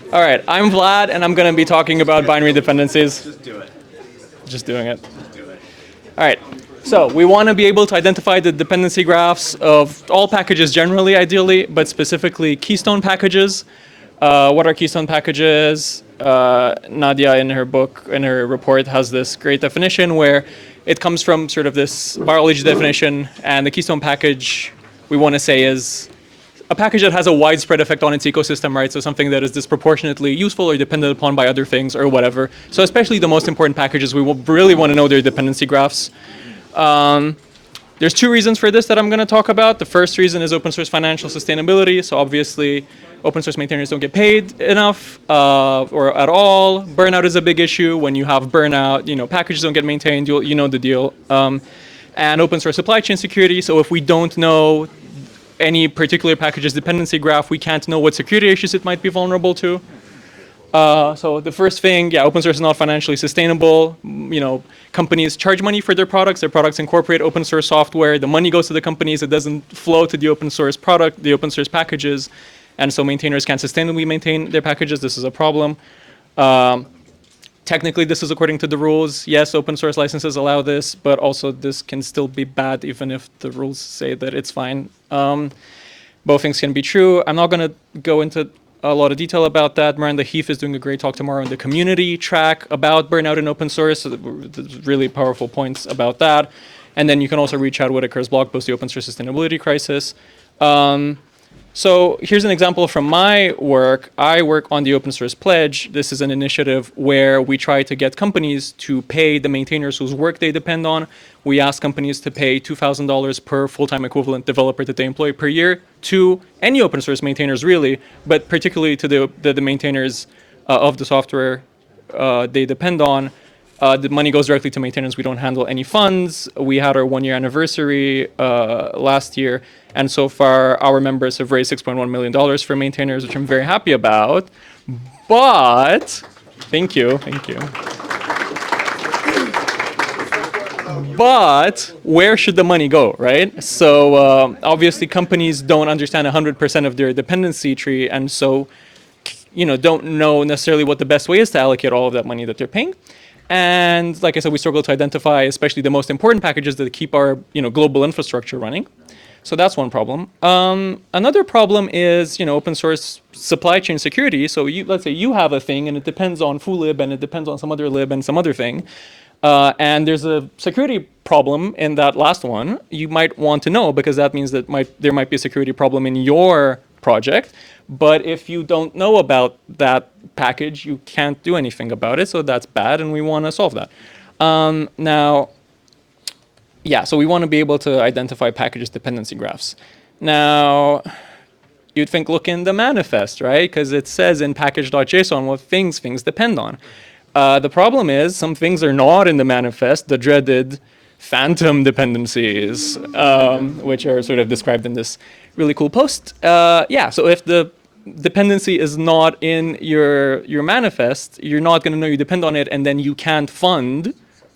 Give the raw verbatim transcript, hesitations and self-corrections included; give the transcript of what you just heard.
All right, I'm Vlad, and I'm going to be talking about binary dependencies. Just do it. Just doing it. Do it. All right, so we want to be able to identify the dependency graphs of all packages generally, ideally, but specifically Keystone packages. Uh, what are Keystone packages? Uh, Nadia, in her book, in her report, has this great definition where it comes from sort of this biology definition, and the Keystone package we want to say is a package that has a widespread effect on its ecosystem, right? So something that is disproportionately useful or dependent upon by other things or whatever. So especially the most important packages, we will really want to know their dependency graphs. Um, there's two reasons for this that I'm going to talk about. The first reason is open source financial sustainability. So obviously, open source maintainers don't get paid enough uh, or at all. Burnout is a big issue. When you have burnout, you know, packages don't get maintained. You'll, you know the deal. Um, and open source supply chain security. So if we don't know any particular package's dependency graph, we can't know what security issues it might be vulnerable to. Uh, so the first thing, yeah, open source is not financially sustainable. You know, companies charge money for their products. Their products incorporate open source software. The money goes to the companies. It doesn't flow to the open source product, the open source packages. And so maintainers can't sustainably maintain their packages. This is a problem. Um, Technically, this is according to the rules. Yes, open source licenses allow this, but also this can still be bad even if the rules say that it's fine. Um, both things can be true. I'm not going to go into a lot of detail about that. Miranda Heath is doing a great talk tomorrow on the community track about burnout in open source. So there's really powerful points about that. And then you can also read Chad Whitaker's blog post, The Open Source Sustainability Crisis. Um, So here's an example from my work. I work on the Open Source Pledge. This is an initiative where we try to get companies to pay the maintainers whose work they depend on. We ask companies to pay two thousand dollars per full-time equivalent developer that they employ per year to any open source maintainers, really, but particularly to the, the, the maintainers uh, of the software uh, they depend on. Uh, the money goes directly to maintainers. We don't handle any funds. We had our one-year anniversary uh, last year, and so far our members have raised six point one million dollars for maintainers, which I'm very happy about. But, thank you, thank you. But where should the money go, right? So uh, obviously companies don't understand one hundred percent of their dependency tree, and so you know don't know necessarily what the best way is to allocate all of that money that they're paying. And like I said, we struggle to identify especially the most important packages that keep our you know, global infrastructure running. So that's one problem. Um, another problem is you know, open source supply chain security. So you, let's say you have a thing and it depends on Fulib and it depends on some other lib and some other thing. Uh, and there's a security problem in that last one. You might want to know because that means that might, there might be a security problem in your project. But if you don't know about that package, you can't do anything about it. So that's bad, and we want to solve that. Um, now, yeah, so we want to be able to identify packages dependency graphs. Now, you'd think look in the manifest, right? Because it says in package.json what things things depend on. Uh, the problem is some things are not in the manifest, the dreaded phantom dependencies, um, which are sort of described in this really cool post. Uh, yeah, so if the dependency is not in your your manifest, you're not going to know you depend on it, and then you can't fund